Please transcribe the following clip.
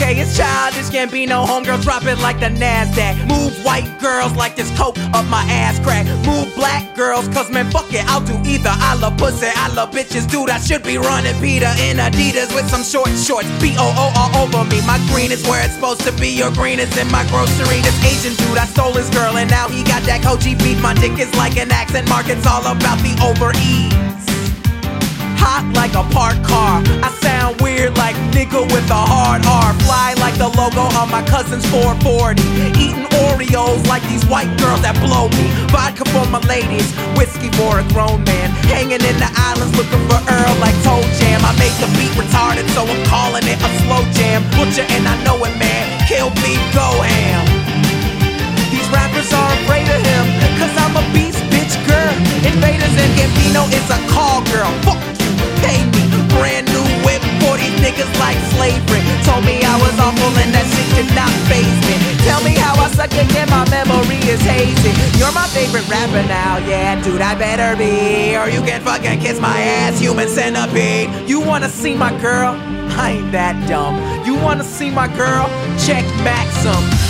okay, it's childish. Gambino, homegirl, drop it like the NASDAQ. Move white girls like this coke up my ass crack. Move black girls, cause man, fuck it, I'll do either. I love pussy, I love bitches, dude. I should be running Peter in Adidas with some short shorts. B-O-O all over me. My green is where it's supposed to be. Your green is in my grocery. This Asian dude, I stole his girl, and now he got that Koji beef. My dick is like an accent mark, it's all about the over-ease. Hot like a parked car. I sound weird like nigga with a hard R. Fly like the logo on my cousin's 440. Eating Oreos like these white girls that blow me. Vodka for my ladies, whiskey for a grown man. Hanging in the islands looking for Earl like Toe Jam. I made the beat retarded, so I'm calling it a slow jam. Butcher and I know it, man. Kill beef, go ham. These rappers are afraid of him, cause I'm a beast, bitch, girl. Invaders and Gambino is a call girl. Fuck you, pay me. Brand new whip for these niggas like slavery. Told me I was awful and that shit did not faze me. Tell me how I suck again, my memory is hazy. You're my favorite rapper now, yeah, dude, I better be. Or you can fucking kiss my ass, human centipede. You wanna see my girl? I ain't that dumb. You wanna see my girl? Check Maxim.